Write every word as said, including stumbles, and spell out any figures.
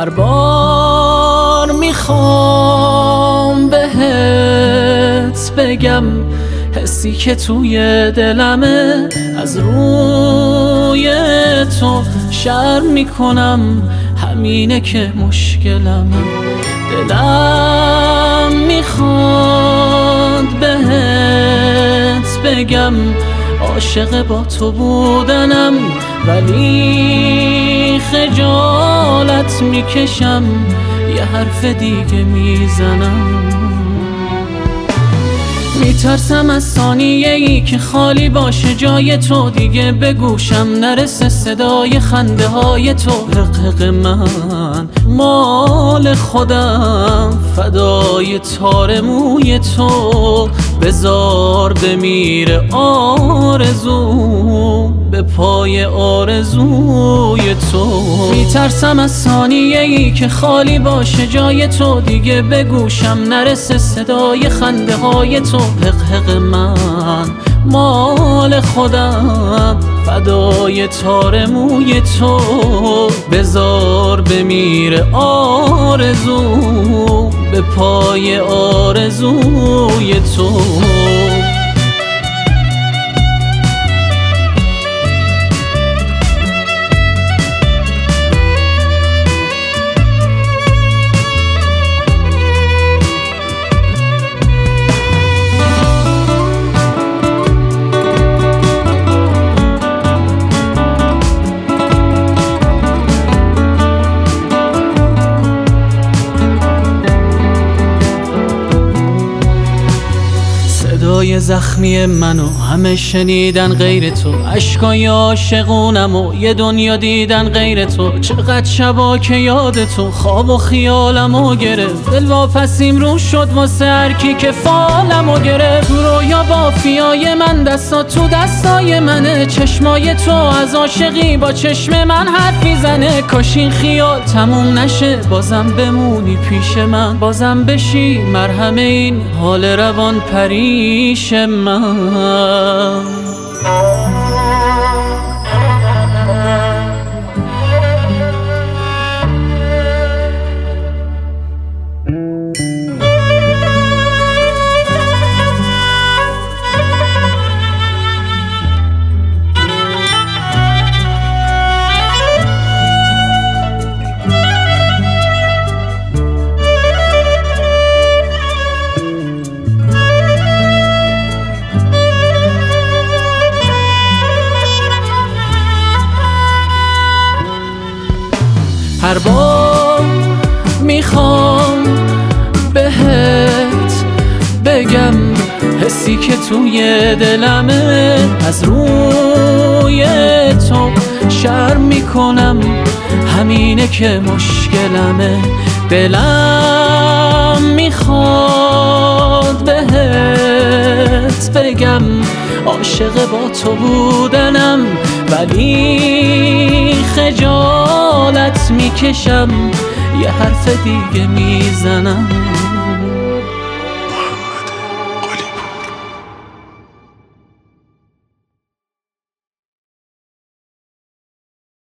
هر بار میخوام بهت بگم حسی که توی دلمه، از روی تو شرم میکنم، همینه که مشکلمه. دلم میخواد بهت بگم عاشق با تو بودنم، ولی خجالت میکشم، یه حرف دیگه میزنم. میترسم از ثانیه ای که خالی باشه جای تو، دیگه به گوشم نرسه صدای خنده های تو. حقق من مال خودم، فدای تار موی تو، بذار بمیره آرزو به پای آرزوی تو. میترسم از ثانیه ای که خالی باشه جای تو، دیگه به گوشم نرسه صدای خنده های تو. حق حق من مال خودم، فدای تار موی تو، بذار بمیره آرزو به پای آرزوی تو. صدای زخمی منو همه شنیدن غیر تو، اشکای عاشقونم و یه دنیا دیدن غیر تو. چقدر شبا که یاد تو خواب و خیالمو گرفت، دل واپسیم رو شد واسه هر کی که فالمو گرفت. تو رویا بافیای من دستا تو دستای منه، چشمای تو از عاشقی با چشم من حرف میزنه. کاش این خیال تموم نشه، بازم بمونی پیش من، بازم بشی مرهم این حال روان پریش من. هر بار میخوام بهت بگم حسی که توی دلمه، از روی تو شرم میکنم، همینه که مشکلمه. دلم میخواد بهت بگم عاشق با تو بودنم، ولی خجالت میکشم، یه حرف دیگه میزنم.